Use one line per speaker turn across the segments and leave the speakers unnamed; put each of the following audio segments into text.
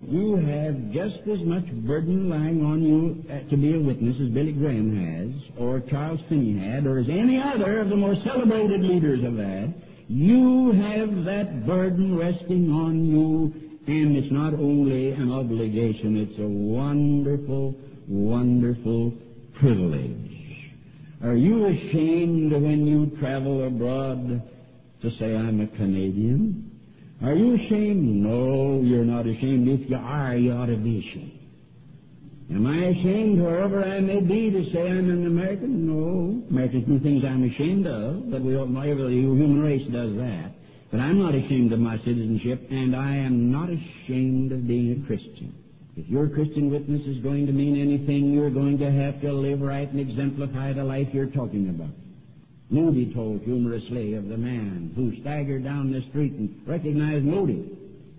you have just as much burden lying on you to be a witness as Billy Graham has, or Charles Finney had, or as any other of the more celebrated leaders have had. You have that burden resting on you, and it's not only an obligation, it's a wonderful, wonderful privilege. Are you ashamed when you travel abroad to say, I'm a Canadian? Are you ashamed? No, you're not ashamed. If you are, you ought to be ashamed. Am I ashamed, wherever I may be, to say I'm an American? No. Americans do things I'm ashamed of, but every human race does that. But I'm not ashamed of my citizenship, and I am not ashamed of being a Christian. If your Christian witness is going to mean anything, you're going to have to live right and exemplify the life you're talking about. Moody told humorously of the man who staggered down the street and recognized Moody.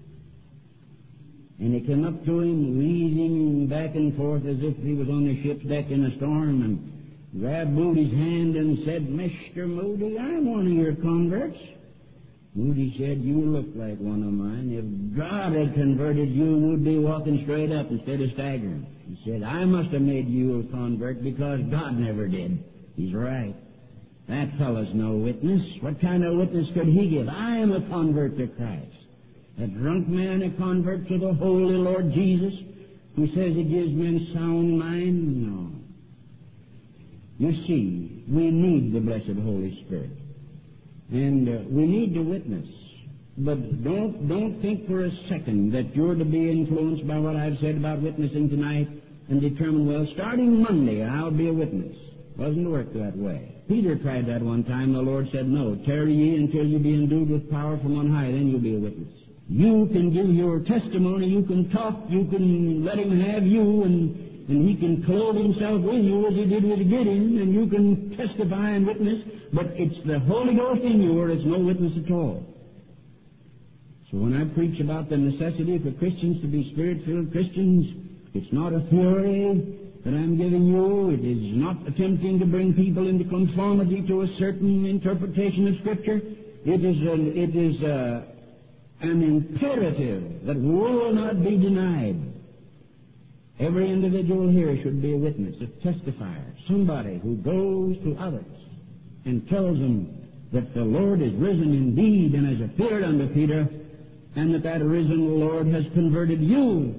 And he came up to him, wheezing back and forth as if he was on the ship's deck in a storm, and grabbed Moody's hand and said, Mr. Moody, I'm one of your converts. Moody said, you look like one of mine. If God had converted you, you'd be walking straight up instead of staggering. He said, I must have made you a convert because God never did. He's right. That fellow's no witness. What kind of witness could he give? I am a convert to Christ. A drunk man a convert to the Holy Lord Jesus, who says he gives men sound mind? No. You see, we need the blessed Holy Spirit. And we need to witness. But don't think for a second that you're to be influenced by what I've said about witnessing tonight and determine, well, starting Monday, I'll be a witness. Doesn't work that way. Peter tried that one time. The Lord said, no, tarry ye until you be endued with power from on high, then you'll be a witness. You can give your testimony, you can talk, you can let him have you, and he can clothe himself with you as he did with Gideon, and you can testify and witness, but it's the Holy Ghost in you or it's no witness at all. So when I preach about the necessity for Christians to be Spirit-filled Christians, it's not a theory that I'm giving you. It is not attempting to bring people into conformity to a certain interpretation of Scripture. It is an imperative that will not be denied. Every individual here should be a witness, a testifier, somebody who goes to others and tells them that the Lord is risen indeed and has appeared unto Peter, and that risen Lord has converted you.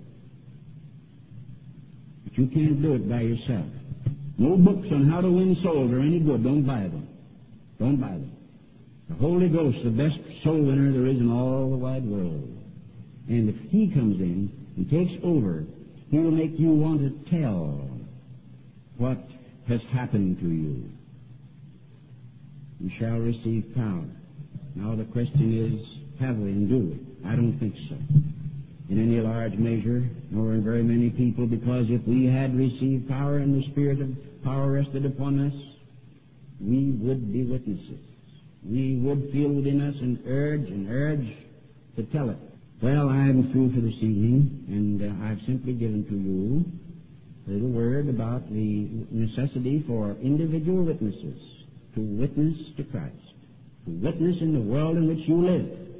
But you can't do it by yourself. No books on how to win souls are any good. Don't buy them. Don't buy them. The Holy Ghost, the best soul winner there is in all the wide world. And if He comes in and takes over, He will make you want to tell what has happened to you. You shall receive power. Now the question is, have we and do we? I don't think so. In any large measure, nor in very many people, because if we had received power and the Spirit of power rested upon us, we would be witnesses. We would feel within us and urge to tell it. Well, I'm through for this evening, and I've simply given to you a little word about the necessity for individual witnesses to witness to Christ, to witness in the world in which you live.